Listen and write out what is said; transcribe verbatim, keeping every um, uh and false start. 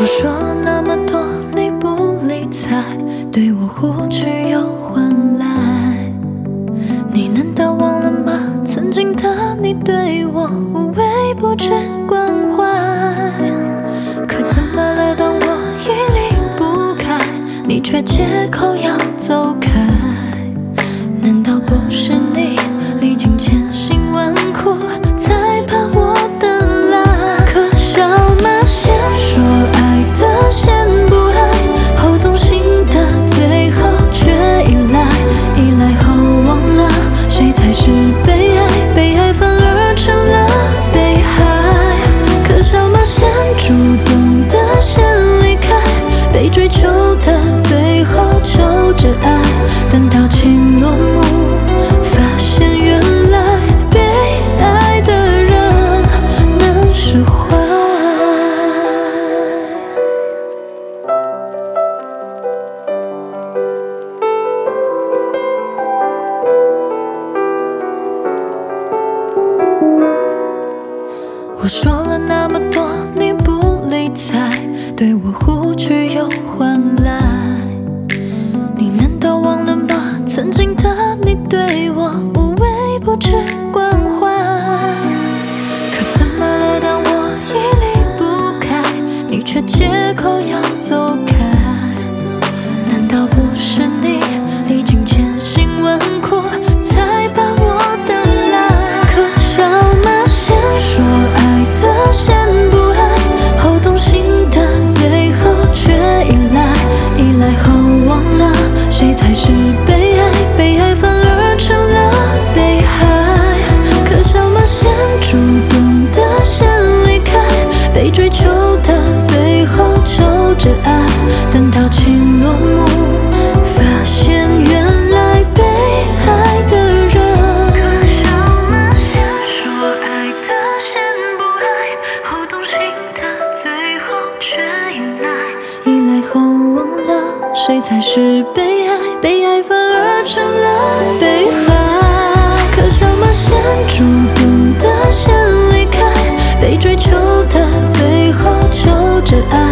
我说了那么多，你不理睬，对我忽去又还来。你难道忘了吗？曾经的你对我无微不至关怀。可怎么了？当我一离不开，你却借口要走开。难道不是你历经千辛万苦才把我等来？可笑吗？先说爱的先不爱，后动心的最后却依赖，依赖后忘了谁才是被爱，被爱反而成了被害。可笑吗？先主动的先离开，被追求的最后求着爱，等到情落幕，发现原来被爱的人能释怀。我说了那么多，你不理睬，对我忽去又还来。你难道忘了吗？曾经的你对我无微不至关怀。可怎么了？当我一离不开，你却借口要走开。难道不是你历经千辛万苦才把我等来？可笑吗？先说爱的先不爱，后动心的最后却依赖，依赖后忘了谁才是被爱，被爱反而成了被害。可笑吗？先主动的先离开，被追求的最后求着爱，等到情落幕，发现原来被爱的人。可笑吗？先说爱的先不爱，后动心的最后却依赖，依赖后忘了谁才是被爱，被爱反而成了被害。可笑吗？先主动的先离开，被追求的最后求着爱，